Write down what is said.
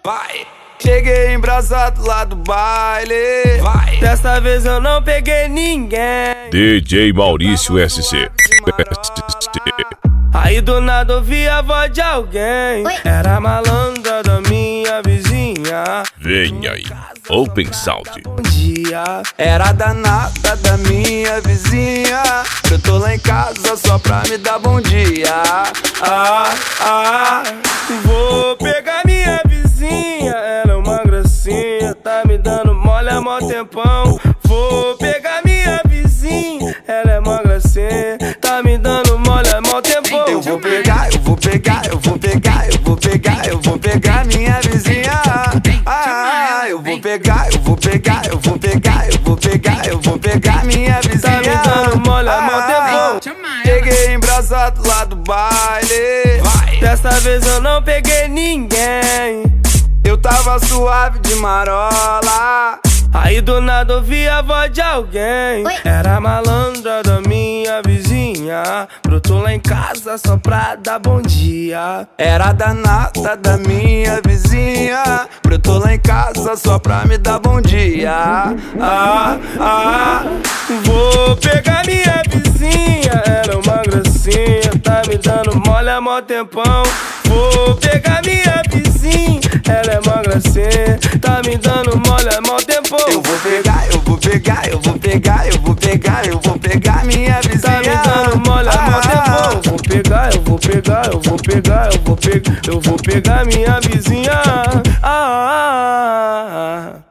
vai. Cheguei embrasado lá do baile, vai. Dessa vez eu não peguei ninguém. DJ Maurício SC. Aí do nada ouvi a voz de alguém. Era a malandra da minha vizinha. Vem aí, Open Sound. Bom dia. Era danada da minha vizinha. Eu tô lá em casa só pra me dar bom dia. Vou pegar minha vizinha. Ela é uma gracinha, tá me dando mole há mó tempão. Vou pegar minha vizinha. Ela é uma gracinha, tá me dando mole há mó tempão. Eu vou pegar, eu vou pegar, eu vou pegar, eu vou pegar, eu vou pegar minha vizinha. Eu vou pegar, eu vou pegar, eu vou pegar, eu vou pegar, eu vou pegar minha vizinha. Tá me dando mole há mó tempão. Cheguei embrasado lá do baile, vai. Dessa vez eu não peguei ninguém. Eu tava suave de marola. Aí do nada ouvi a voz de alguém. Era a malandra da minha vizinha. Brotou lá em casa só pra dar bom dia. Era danada da minha vizinha. Brotou lá em casa só pra me dar bom dia. Vou pegar minha vizinha. Ela é uma gracinha, tá me dando mole há mó tempão. Vou pegar minha vizinha. Ela é uma gracinha, tá me dando mole há mó tempão. Eu vou pegar, eu vou pegar, eu vou pegar, eu vou pegar, eu vou pegar minha vizinha. Tá me dando mole há mó tempão. Vou pegar, eu vou pegar, eu vou pegar, eu vou pegar, eu vou pegar minha vizinha.